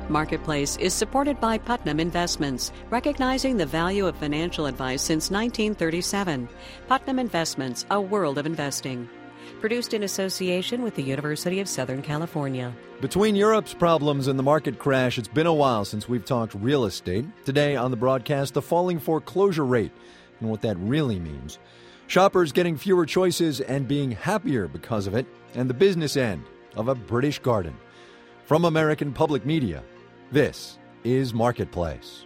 Marketplace is supported by Putnam Investments, recognizing the value of financial advice since 1937. Putnam Investments, a world of investing. Produced in association with the University of Southern California. Between Europe's problems and the market crash, it's been a while since we've talked real estate. Today on the broadcast, the falling foreclosure rate and what that really means. Shoppers getting fewer choices and being happier because of it, and the business end of a British garden. From American Public Media, this is Marketplace.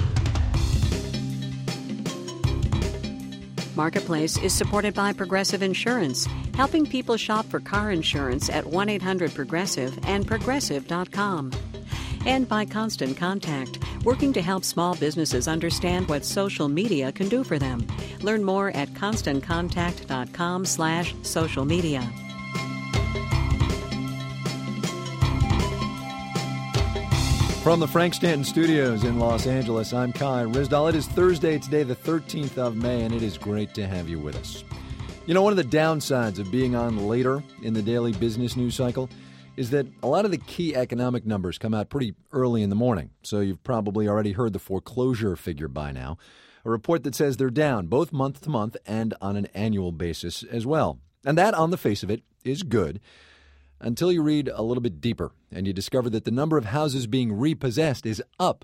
Marketplace is supported by Progressive Insurance, helping people shop for car insurance at 1-800-PROGRESSIVE and Progressive.com. And by Constant Contact, working to help small businesses understand what social media can do for them. Learn more at ConstantContact.com/social media. From the Frank Stanton Studios in Los Angeles, I'm Kai Ryssdal. It is Thursday today, the 13th of May, and it is great to have you with us. You know, one of the downsides of being on later in the daily business news cycle is that a lot of the key economic numbers come out pretty early in the morning. So you've probably already heard the foreclosure figure by now, a report that says they're down both month to month and on an annual basis as well. And that, on the face of it, is good. Until you read a little bit deeper and you discover that the number of houses being repossessed is up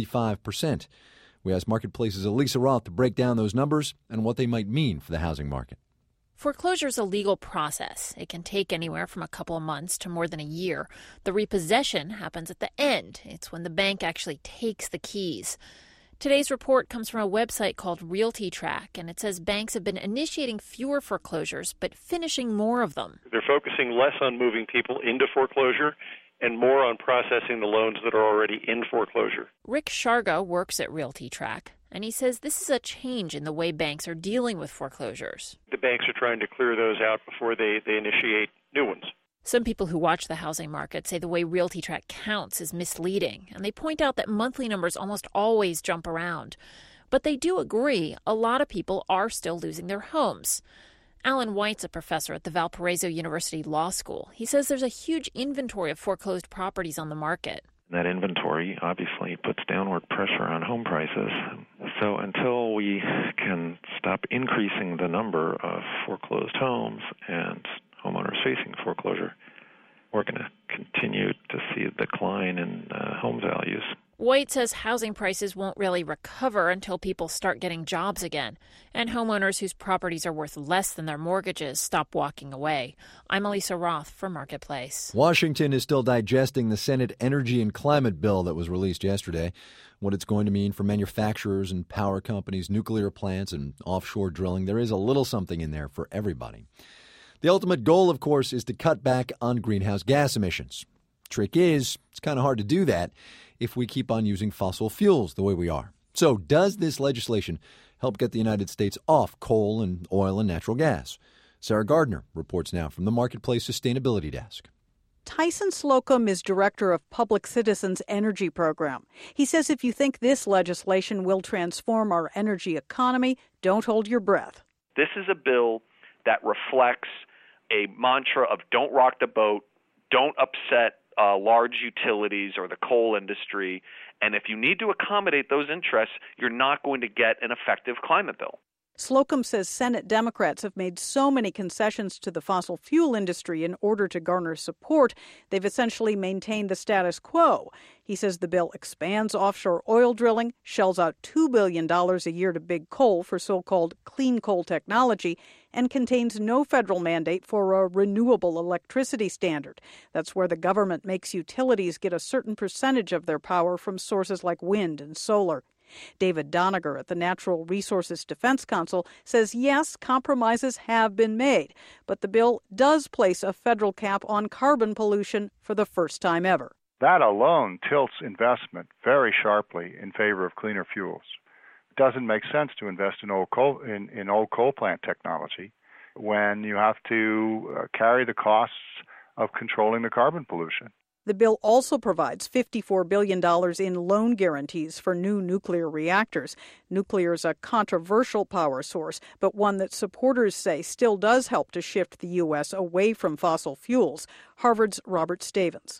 45%. We asked Marketplace's Elisa Roth to break down those numbers and what they might mean for the housing market. Foreclosure is a legal process. It can take anywhere from a couple of months to more than a year. The repossession happens at the end. It's when the bank actually takes the keys. Today's report comes from a website called RealtyTrack, and it says banks have been initiating fewer foreclosures, but finishing more of them. They're focusing less on moving people into foreclosure and more on processing the loans that are already in foreclosure. Rick Sharga works at RealtyTrack, and he says this is a change in the way banks are dealing with foreclosures. The banks are trying to clear those out before they initiate new ones. Some people who watch the housing market say the way RealtyTrack counts is misleading, and they point out that monthly numbers almost always jump around. But they do agree a lot of people are still losing their homes. Alan White's a professor at the Valparaiso University Law School. He says there's a huge inventory of foreclosed properties on the market. That inventory obviously puts downward pressure on home prices. So until we can stop increasing the number of foreclosed homes and homeowners facing foreclosure, we're going to continue to see a decline in home values. White says housing prices won't really recover until people start getting jobs again, and homeowners whose properties are worth less than their mortgages stop walking away. I'm Elisa Roth for Marketplace. Washington is still digesting the Senate Energy and Climate Bill that was released yesterday, what it's going to mean for manufacturers and power companies, nuclear plants, and offshore drilling. There is a little something in there for everybody. The ultimate goal, of course, is to cut back on greenhouse gas emissions. Trick is, it's kind of hard to do that if we keep on using fossil fuels the way we are. So does this legislation help get the United States off coal and oil and natural gas? Sarah Gardner reports now from the Marketplace Sustainability Desk. Tyson Slocum is director of Public Citizens Energy Program. He says if you think this legislation will transform our energy economy, don't hold your breath. This is a bill that reflects a mantra of don't rock the boat, don't upset large utilities or the coal industry, and if you need to accommodate those interests, you're not going to get an effective climate bill. Slocum says Senate Democrats have made so many concessions to the fossil fuel industry in order to garner support, they've essentially maintained the status quo. He says the bill expands offshore oil drilling, shells out $2 billion a year to big coal for so-called clean coal technology, and contains no federal mandate for a renewable electricity standard. That's where the government makes utilities get a certain percentage of their power from sources like wind and solar. David Doniger at the Natural Resources Defense Council says, yes, compromises have been made, but the bill does place a federal cap on carbon pollution for the first time ever. That alone tilts investment very sharply in favor of cleaner fuels. It doesn't make sense to invest in old coal plant technology when you have to carry the costs of controlling the carbon pollution. The bill also provides $54 billion in loan guarantees for new nuclear reactors. Nuclear is a controversial power source, but one that supporters say still does help to shift the U.S. away from fossil fuels. Harvard's Robert Stavins.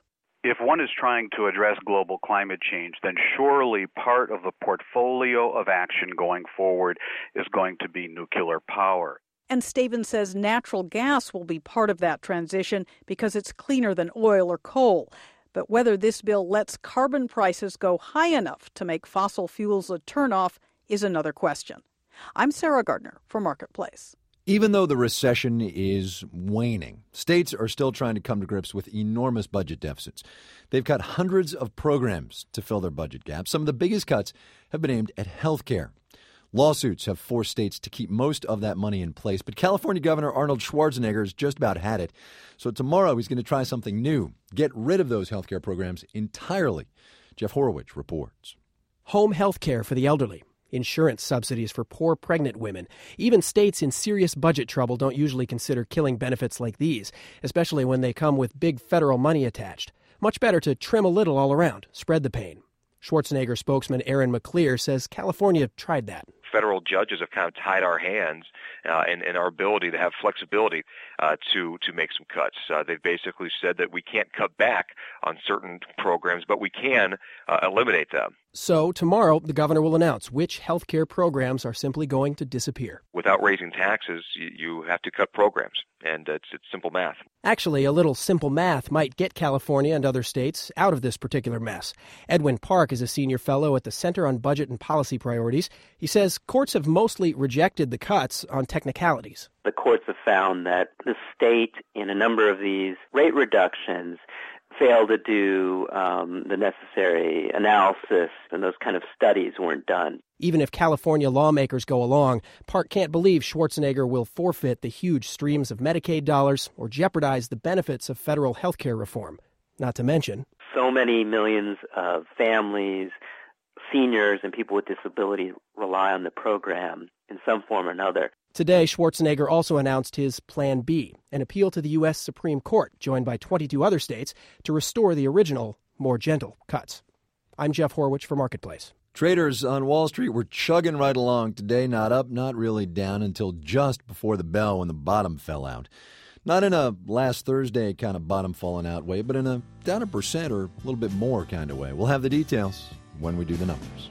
If one is trying to address global climate change, then surely part of the portfolio of action going forward is going to be nuclear power. And Stavin says natural gas will be part of that transition because it's cleaner than oil or coal. But whether this bill lets carbon prices go high enough to make fossil fuels a turnoff is another question. I'm Sarah Gardner for Marketplace. Even though the recession is waning, states are still trying to come to grips with enormous budget deficits. They've cut hundreds of programs to fill their budget gaps. Some of the biggest cuts have been aimed at health care. Lawsuits have forced states to keep most of that money in place, but California Governor Arnold Schwarzenegger has just about had it. So tomorrow he's going to try something new, get rid of those health care programs entirely. Jeff Horowitz reports. Home health care for the elderly, insurance subsidies for poor pregnant women. Even states in serious budget trouble don't usually consider killing benefits like these, especially when they come with big federal money attached. Much better to trim a little all around, spread the pain. Schwarzenegger spokesman Aaron McClear says California tried that. Federal judges have kind of tied our hands in our ability to have flexibility to make some cuts. They've basically said that we can't cut back on certain programs, but we can eliminate them. So tomorrow, the governor will announce which health care programs are simply going to disappear. Without raising taxes, you have to cut programs, and it's simple math. Actually, a little simple math might get California and other states out of this particular mess. Edwin Park is a senior fellow at the Center on Budget and Policy Priorities. He says courts have mostly rejected the cuts on technicalities. The courts have found that the state, in a number of these rate reductions, failed to do the necessary analysis, and those kind of studies weren't done. Even if California lawmakers go along, Park can't believe Schwarzenegger will forfeit the huge streams of Medicaid dollars or jeopardize the benefits of federal health care reform. Not to mention, so many millions of families, seniors, and people with disabilities rely on the program in some form or another. Today, Schwarzenegger also announced his Plan B, an appeal to the U.S. Supreme Court, joined by 22 other states, to restore the original, more gentle cuts. I'm Jeff Horowitz for Marketplace. Traders on Wall Street were chugging right along today, not up, not really down, until just before the bell when the bottom fell out. Not in a last Thursday kind of bottom falling out way, but in a down 1% or a little bit more kind of way. We'll have the details when we do the numbers.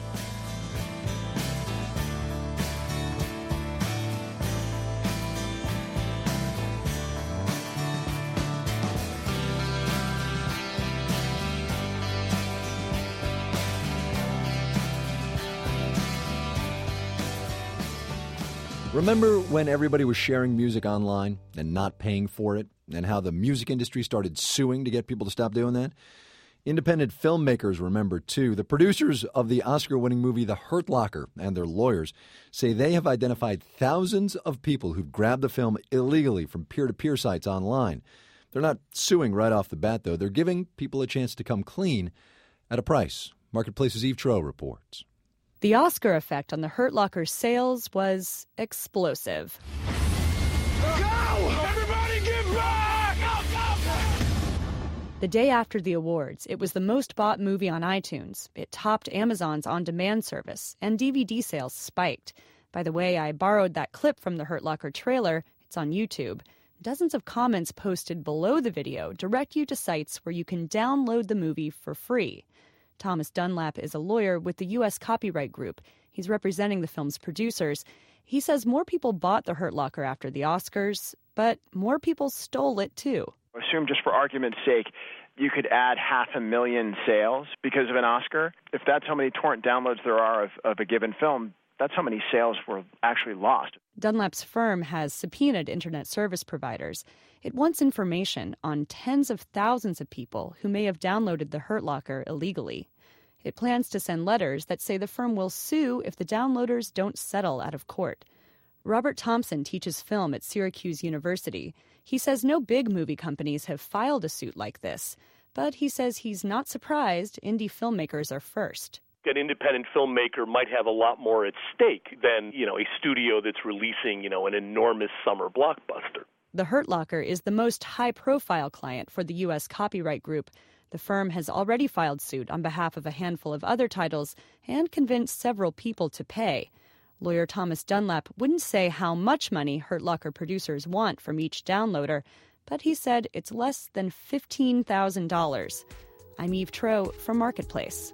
Remember when everybody was sharing music online and not paying for it, and how the music industry started suing to get people to stop doing that? Independent filmmakers remember, too. The producers of the Oscar-winning movie The Hurt Locker and their lawyers say they have identified thousands of people who've grabbed the film illegally from peer-to-peer sites online. They're not suing right off the bat, though. They're giving people a chance to come clean at a price. Marketplace's Eve Troeh reports. The Oscar effect on The Hurt Locker's sales was explosive. Go! Everybody get back! Go! The day after the awards, it was the most bought movie on iTunes. It topped Amazon's on-demand service, and DVD sales spiked. By the way, I borrowed that clip from the Hurt Locker trailer. It's on YouTube. Dozens of comments posted below the video direct you to sites where you can download the movie for free. Thomas Dunlap is a lawyer with the U.S. Copyright Group. He's representing the film's producers. He says more people bought The Hurt Locker after the Oscars, but more people stole it, too. Assume, just for argument's sake, you could add 500,000 sales because of an Oscar. If that's how many torrent downloads there are of a given film, that's how many sales were actually lost. Dunlap's firm has subpoenaed internet service providers. It wants information on tens of thousands of people who may have downloaded The Hurt Locker illegally. It plans to send letters that say the firm will sue if the downloaders don't settle out of court. Robert Thompson teaches film at Syracuse University. He says no big movie companies have filed a suit like this, but he says he's not surprised indie filmmakers are first. An independent filmmaker might have a lot more at stake than, a studio that's releasing, an enormous summer blockbuster. The Hurt Locker is the most high-profile client for the U.S. Copyright Group. The firm has already filed suit on behalf of a handful of other titles and convinced several people to pay. Lawyer Thomas Dunlap wouldn't say how much money Hurt Locker producers want from each downloader, but he said it's less than $15,000. I'm Eve Troeh for Marketplace.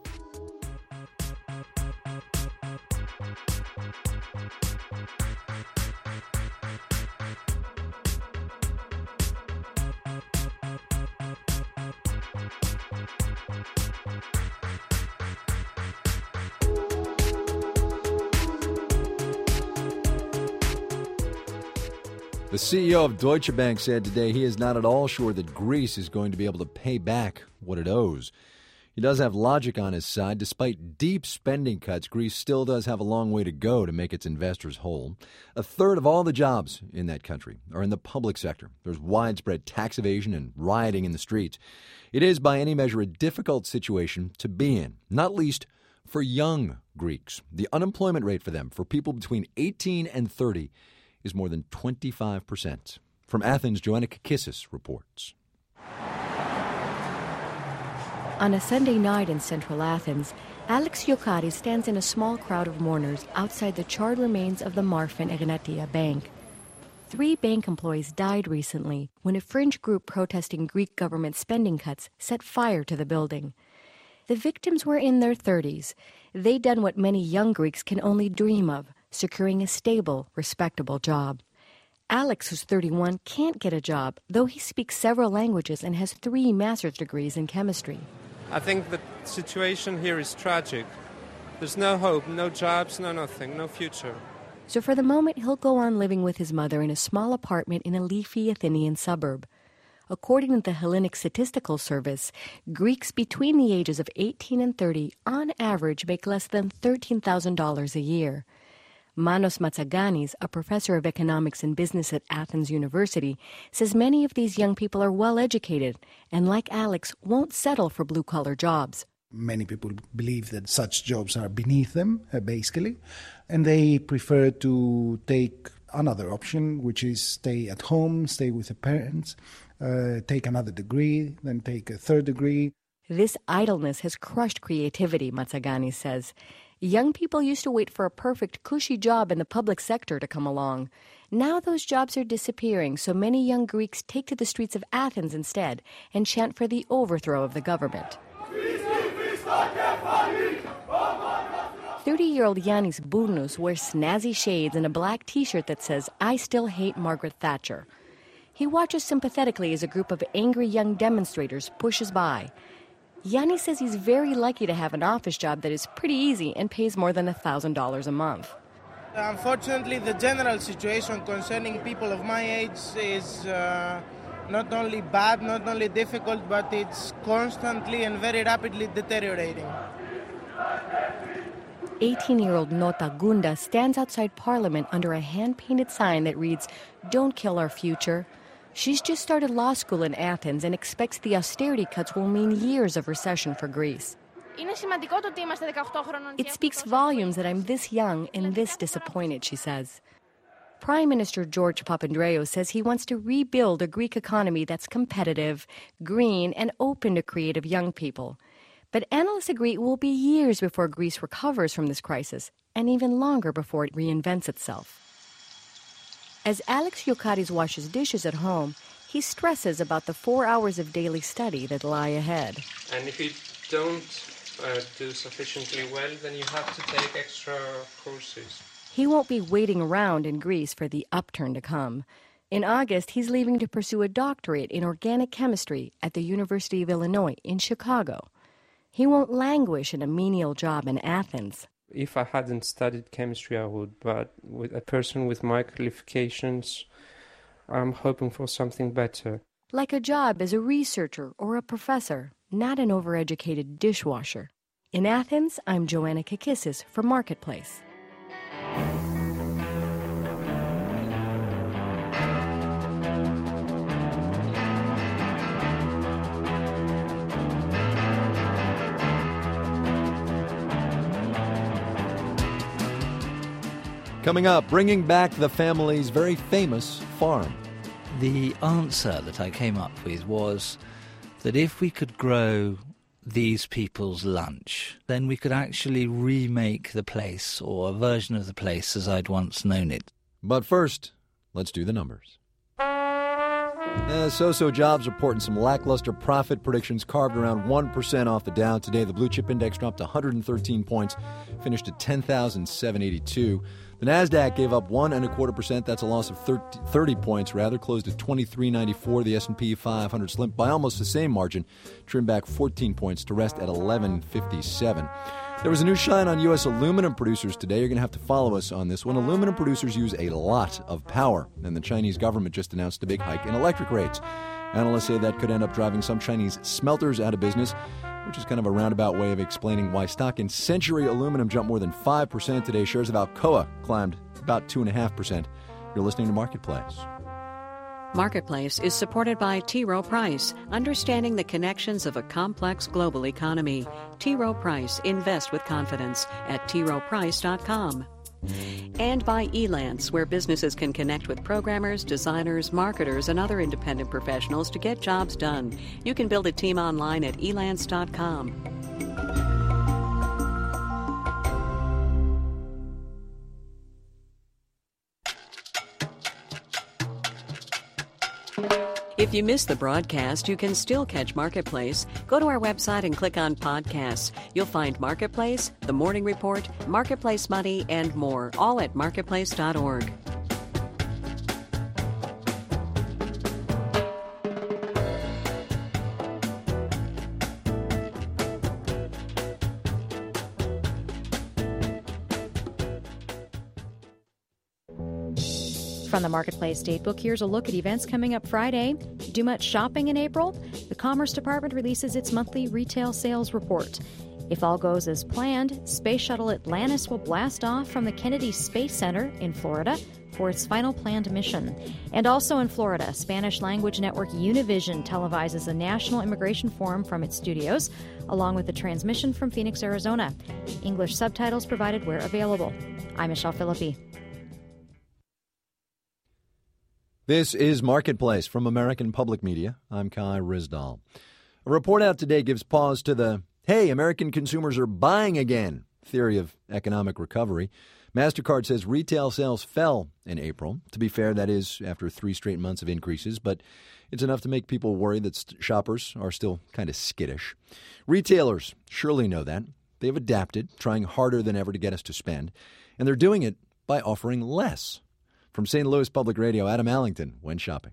The CEO of Deutsche Bank said today he is not at all sure that Greece is going to be able to pay back what it owes. He does have logic on his side. Despite deep spending cuts, Greece still does have a long way to go to make its investors whole. A third of all the jobs in that country are in the public sector. There's widespread tax evasion and rioting in the streets. It is, by any measure, a difficult situation to be in, not least for young Greeks. The unemployment rate for them, for people between 18 and 30, is more than 25%. From Athens, Joanna Kakissis reports. On a Sunday night in central Athens, Alex Iokaris stands in a small crowd of mourners outside the charred remains of the Marfin Egnatia Bank. 3 bank employees died recently when a fringe group protesting Greek government spending cuts set fire to the building. The victims were in their 30s. They'd done what many young Greeks can only dream of, securing a stable, respectable job. Alex, who's 31, can't get a job, though he speaks several languages and has 3 master's degrees in chemistry. I think the situation here is tragic. There's no hope, no jobs, no nothing, no future. So for the moment, he'll go on living with his mother in a small apartment in a leafy Athenian suburb. According to the Hellenic Statistical Service, Greeks between the ages of 18 and 30 on average make less than $13,000 a year. Manos Matsaganis, a professor of economics and business at Athens University, says many of these young people are well educated and, like Alex, won't settle for blue-collar jobs. Many people believe that such jobs are beneath them, basically, and they prefer to take another option, which is stay at home, stay with the parents, take another degree, then take a third degree. This idleness has crushed creativity, Matsaganis says. Young people used to wait for a perfect, cushy job in the public sector to come along. Now those jobs are disappearing, so many young Greeks take to the streets of Athens instead and chant for the overthrow of the government. 30-year-old Yannis Bournos wears snazzy shades and a black T-shirt that says, "I still hate Margaret Thatcher." He watches sympathetically as a group of angry young demonstrators pushes by. Yannis says he's very lucky to have an office job that is pretty easy and pays more than $1,000 a month. Unfortunately, the general situation concerning people of my age is not only bad, not only difficult, but it's constantly and very rapidly deteriorating. 18-year-old Nota Gunda stands outside Parliament under a hand-painted sign that reads, "Don't kill our future." She's just started law school in Athens and expects the austerity cuts will mean years of recession for Greece. It speaks volumes that I'm this young and this disappointed, she says. Prime Minister George Papandreou says he wants to rebuild a Greek economy that's competitive, green, and open to creative young people. But analysts agree it will be years before Greece recovers from this crisis, and even longer before it reinvents itself. As Alex Iokaris washes dishes at home, he stresses about the 4 hours of daily study that lie ahead. And if you don't do sufficiently well, then you have to take extra courses. He won't be waiting around in Greece for the upturn to come. In August, he's leaving to pursue a doctorate in organic chemistry at the University of Illinois in Chicago. He won't languish in a menial job in Athens. If I hadn't studied chemistry, I would, but with a person with my qualifications, I'm hoping for something better. Like a job as a researcher or a professor, not an overeducated dishwasher. In Athens, I'm Joanna Kakissis for Marketplace. Coming up, bringing back the family's very famous farm. The answer that I came up with was that if we could grow these people's lunch, then we could actually remake the place, or a version of the place as I'd once known it. But first, let's do the numbers. So-so jobs report and some lackluster profit predictions carved around 1% off the Dow today. The blue chip index dropped 113 points, finished at 10,782. The NASDAQ gave up 1.25%. That's a loss of 30 points, rather. Closed at 2394. The S&P 500 slipped by almost the same margin, trimmed back 14 points to rest at 1157. There was a new shine on U.S. aluminum producers today. You're going to have to follow us on this one. Aluminum producers use a lot of power, and the Chinese government just announced a big hike in electric rates. Analysts say that could end up driving some Chinese smelters out of business, which is kind of a roundabout way of explaining why stock in Century Aluminum jumped more than 5% today. Shares of Alcoa climbed about 2.5%. You're listening to Marketplace. Marketplace is supported by T. Rowe Price, understanding the connections of a complex global economy. T. Rowe Price, invest with confidence at troweprice.com. And by Elance, where businesses can connect with programmers, designers, marketers, and other independent professionals to get jobs done. You can build a team online at elance.com. If you missed the broadcast, you can still catch Marketplace. Go to our website and click on Podcasts. You'll find Marketplace, The Morning Report, Marketplace Money, and more, all at marketplace.org. From the Marketplace Datebook, here's a look at events coming up Friday. Do much shopping in April? The Commerce Department releases its monthly retail sales report. If all goes as planned, Space Shuttle Atlantis will blast off from the Kennedy Space Center in Florida for its final planned mission. And also in Florida, Spanish language network Univision televises a national immigration forum from its studios, along with a transmission from Phoenix, Arizona. English subtitles provided where available. I'm Michelle Philippi. This is Marketplace from American Public Media. I'm Kai Ryssdal. A report out today gives pause to the, hey, American consumers are buying again theory of economic recovery. MasterCard says retail sales fell in April. To be fair, that is after 3 straight months of increases, but it's enough to make people worry that shoppers are still kind of skittish. Retailers surely know that. They've adapted, trying harder than ever to get us to spend, and they're doing it by offering less. From St. Louis Public Radio, Adam Allington went shopping.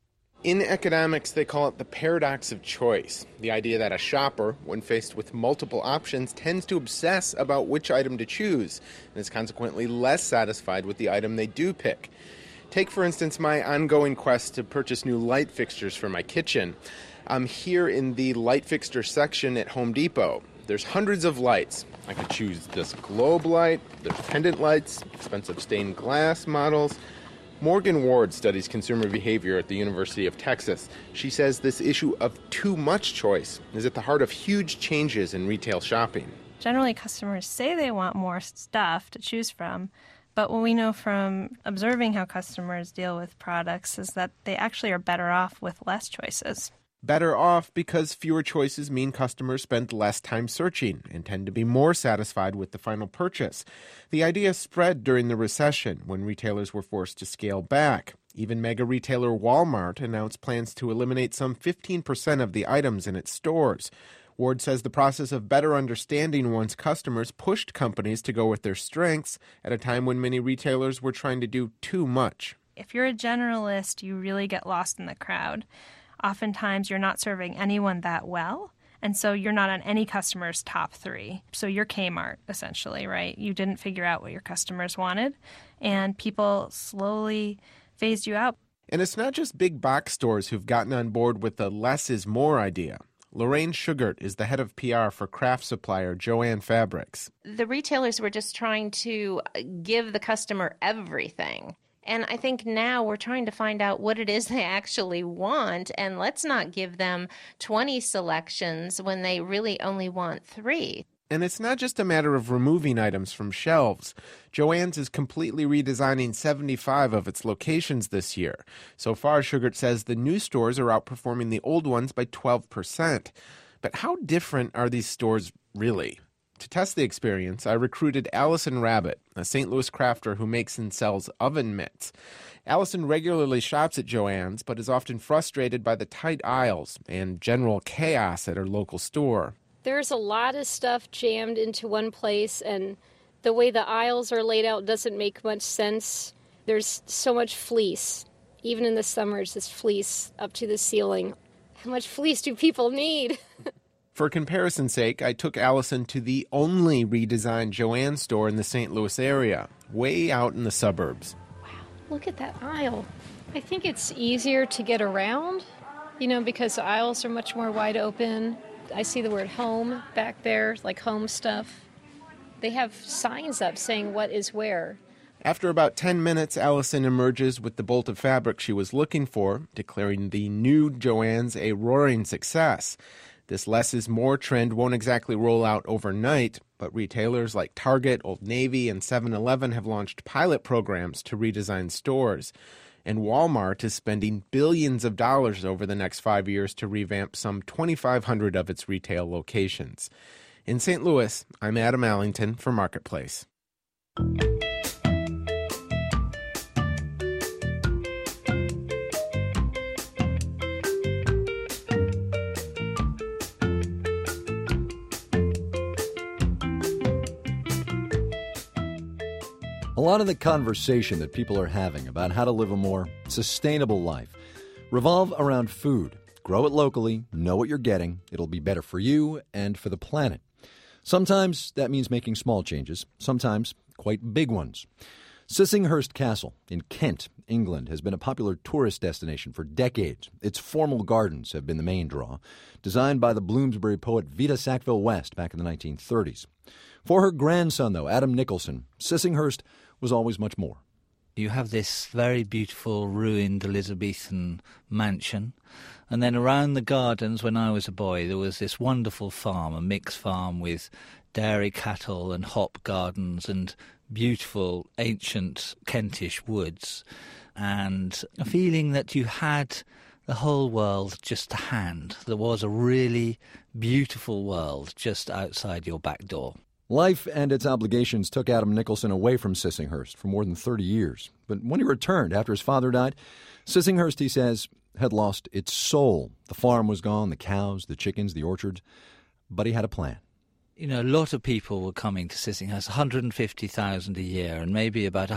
In economics, they call it the paradox of choice, the idea that a shopper, when faced with multiple options, tends to obsess about which item to choose and is consequently less satisfied with the item they do pick. Take, for instance, my ongoing quest to purchase new light fixtures for my kitchen. I'm here in the light fixture section at Home Depot. There's hundreds of lights. I could choose this globe light, there's pendant lights, expensive stained glass models. Morgan Ward studies consumer behavior at the University of Texas. She says this issue of too much choice is at the heart of huge changes in retail shopping. Generally, customers say they want more stuff to choose from, but what we know from observing how customers deal with products is that they actually are better off with less choices. Better off because fewer choices mean customers spend less time searching and tend to be more satisfied with the final purchase. The idea spread during the recession when retailers were forced to scale back. Even mega retailer Walmart announced plans to eliminate some 15% of the items in its stores. Ward says the process of better understanding one's customers pushed companies to go with their strengths at a time when many retailers were trying to do too much. If you're a generalist, you really get lost in the crowd. Oftentimes, you're not serving anyone that well, and so you're not on any customer's top 3. So you're Kmart, essentially, right? You didn't figure out what your customers wanted, and people slowly phased you out. And it's not just big box stores who've gotten on board with the less is more idea. Lorraine Sugart is the head of PR for craft supplier Jo-Ann Fabrics. The retailers were just trying to give the customer everything. And I think now we're trying to find out what it is they actually want, and let's not give them 20 selections when they really only want 3. And it's not just a matter of removing items from shelves. Jo-Ann's is completely redesigning 75 of its locations this year. So far, Sugart says the new stores are outperforming the old ones by 12%. But how different are these stores really? To test the experience, I recruited Allison Rabbit, a St. Louis crafter who makes and sells oven mitts. Allison regularly shops at Joann's, but is often frustrated by the tight aisles and general chaos at her local store. There's a lot of stuff jammed into one place, and the way the aisles are laid out doesn't make much sense. There's so much fleece. Even in the summers, this fleece up to the ceiling. How much fleece do people need? For comparison's sake, I took Allison to the only redesigned Joann's store in the St. Louis area, way out in the suburbs. Wow, look at that aisle. I think it's easier to get around, because the aisles are much more wide open. I see the word home back there, like home stuff. They have signs up saying what is where. After about 10 minutes, Allison emerges with the bolt of fabric she was looking for, declaring the new Joann's a roaring success. This less is more trend won't exactly roll out overnight, but retailers like Target, Old Navy, and 7-Eleven have launched pilot programs to redesign stores. And Walmart is spending billions of dollars over the next 5 years to revamp some 2,500 of its retail locations. In St. Louis, I'm Adam Allington for Marketplace. A lot of the conversation that people are having about how to live a more sustainable life revolve around food. Grow it locally, know what you're getting. It'll be better for you and for the planet. Sometimes that means making small changes, sometimes quite big ones. Sissinghurst Castle in Kent, England, has been a popular tourist destination for decades. Its formal gardens have been the main draw, designed by the Bloomsbury poet Vita Sackville West back in the 1930s. For her grandson, though, Adam Nicholson, Sissinghurst was always much more. You have this very beautiful ruined Elizabethan mansion, and then around the gardens when I was a boy there was this wonderful farm, a mixed farm with dairy cattle and hop gardens and beautiful ancient Kentish woods, and a feeling that you had the whole world just to hand. There was a really beautiful world just outside your back door. Life and its obligations took Adam Nicholson away from Sissinghurst for more than 30 years. But when he returned after his father died, Sissinghurst, he says, had lost its soul. The farm was gone, the cows, the chickens, the orchards. But he had a plan. A lot of people were coming to Sissinghurst, 150,000 a year, and maybe about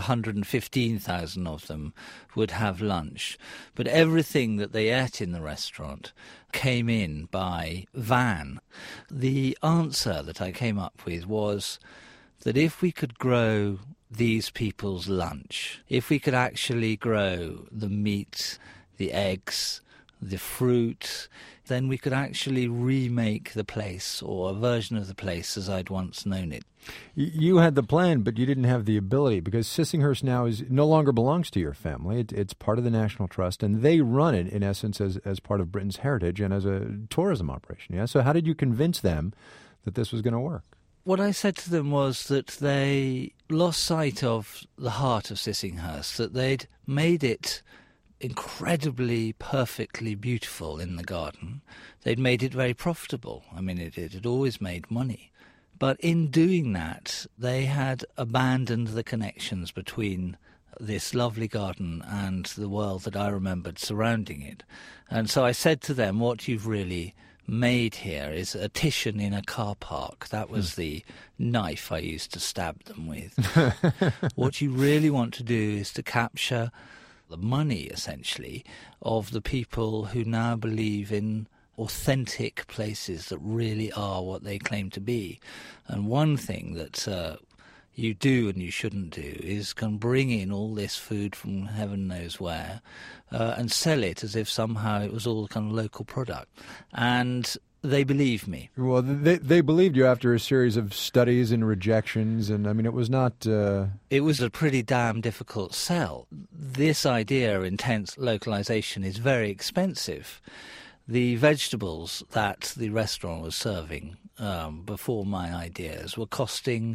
115,000 of them would have lunch. But everything that they ate in the restaurant came in by van. The answer that I came up with was that if we could grow these people's lunch, if we could actually grow the meat, the eggs, the fruit, then we could actually remake the place, or a version of the place as I'd once known it. You had the plan, but you didn't have the ability, because Sissinghurst now no longer belongs to your family. It's part of the National Trust, and they run it, in essence, as part of Britain's heritage and as a tourism operation. Yeah. So how did you convince them that this was going to work? What I said to them was that they lost sight of the heart of Sissinghurst, that they'd made it incredibly, perfectly beautiful in the garden. They'd made it very profitable. I mean, it had always made money. But in doing that, they had abandoned the connections between this lovely garden and the world that I remembered surrounding it. And so I said to them, what you've really made here is a Titian in a car park. That was the knife I used to stab them with. What you really want to do is to capture the money, essentially, of the people who now believe in authentic places that really are what they claim to be. And one thing that you do and you shouldn't do is can bring in all this food from heaven knows where and sell it as if somehow it was all kind of local product. And they believe me. Well, they believed you after a series of studies and rejections, and I mean, it was not... It was a pretty damn difficult sell. This idea, intense localization, is very expensive. The vegetables that the restaurant was serving before my ideas were costing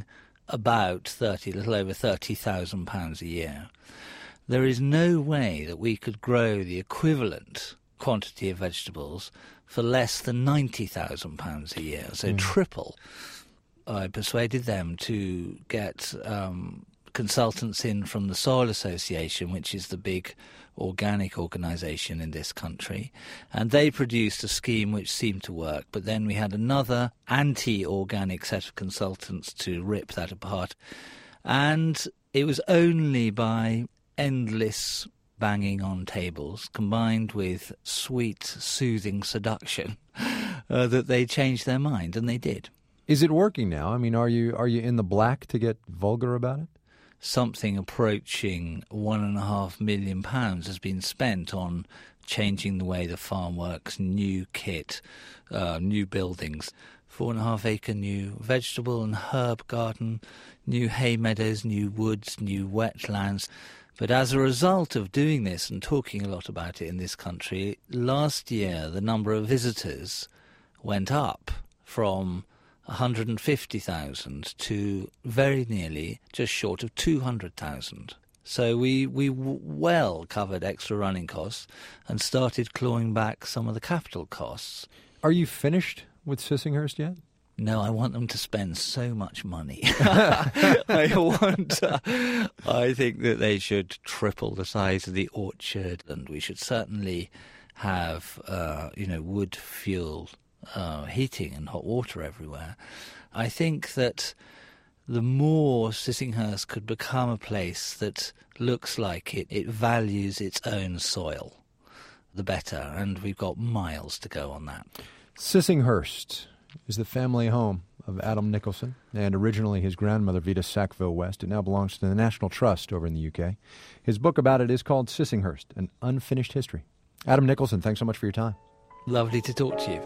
about a little over £30,000 a year. There is no way that we could grow the equivalent quantity of vegetables for less than £90,000 a year, so triple. I persuaded them to get consultants in from the Soil Association, which is the big organic organisation in this country, and they produced a scheme which seemed to work. But then we had another anti-organic set of consultants to rip that apart, and it was only by endless banging on tables combined with sweet, soothing seduction that they changed their mind, and they did. Is it working now? I mean, are you in the black, to get vulgar about it? Something approaching £1.5 million has been spent on changing the way the farm works, new kit, new buildings, 4.5 acre new vegetable and herb garden, new hay meadows, new woods, new wetlands. But as a result of doing this and talking a lot about it in this country, last year the number of visitors went up from 150,000 to very nearly just short of 200,000. So we well covered extra running costs and started clawing back some of the capital costs. Are you finished with Sissinghurst yet? No, I want them to spend so much money. I think that they should triple the size of the orchard, and we should certainly have, wood fuel heating and hot water everywhere. I think that the more Sissinghurst could become a place that looks like it values its own soil, the better, and we've got miles to go on that. Sissinghurst is the family home of Adam Nicholson, and originally his grandmother, Vita Sackville West. It now belongs to the National Trust over in the UK. His book about it is called Sissinghurst, An Unfinished History. Adam Nicholson, thanks so much for your time. Lovely to talk to you.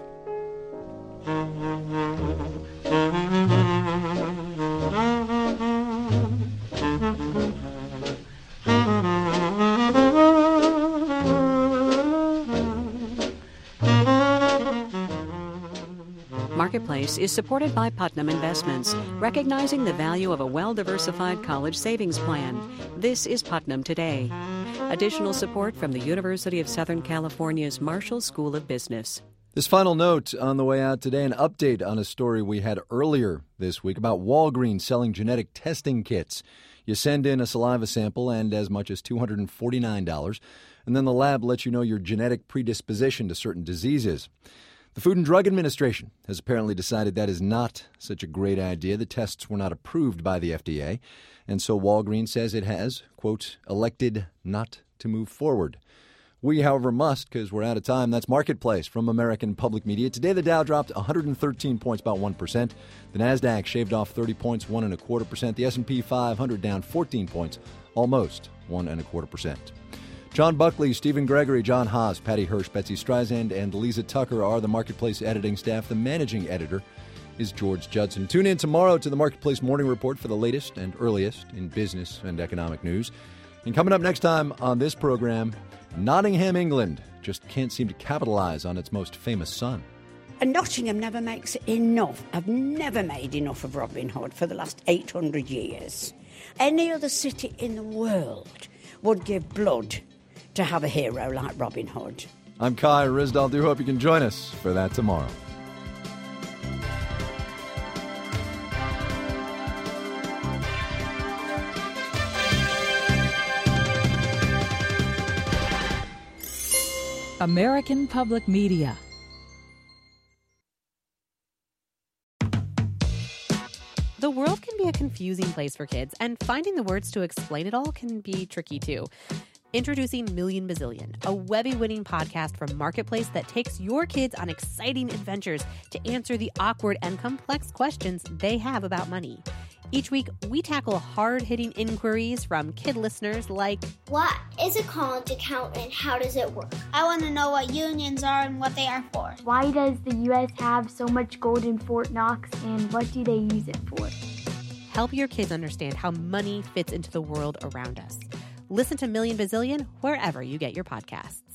Marketplace is supported by Putnam Investments, recognizing the value of a well-diversified college savings plan. This is Putnam Today. Additional support from the University of Southern California's Marshall School of Business. This final note on the way out today, an update on a story we had earlier this week about Walgreens selling genetic testing kits. You send in a saliva sample and as much as $249, and then the lab lets you know your genetic predisposition to certain diseases. The Food and Drug Administration has apparently decided that is not such a great idea. The tests were not approved by the FDA, and so Walgreens says it has, quote, elected not to move forward. We, however, must, because we're out of time. That's Marketplace from American Public Media. Today, the Dow dropped 113 points, about 1%. The NASDAQ shaved off 30 points, 1.25%. The S&P 500 down 14 points, almost 1.25%. John Buckley, Stephen Gregory, John Haas, Patty Hirsch, Betsy Streisand, and Lisa Tucker are the Marketplace editing staff. The managing editor is George Judson. Tune in tomorrow to the Marketplace Morning Report for the latest and earliest in business and economic news. And coming up next time on this program, Nottingham, England just can't seem to capitalize on its most famous son. And Nottingham never makes enough. I've never made enough of Robin Hood for the last 800 years. Any other city in the world would give blood to have a hero like Robin Hood. I'm Kai Ryssdal. Do hope you can join us for that tomorrow. American Public Media. The world can be a confusing place for kids, and finding the words to explain it all can be tricky too. Introducing Million Bazillion, a Webby-winning podcast from Marketplace that takes your kids on exciting adventures to answer the awkward and complex questions they have about money. Each week, we tackle hard-hitting inquiries from kid listeners like, what is a college account and how does it work? I want to know what unions are and what they are for. Why does the U.S. have so much gold in Fort Knox and what do they use it for? Help your kids understand how money fits into the world around us. Listen to Million Bazillion wherever you get your podcasts.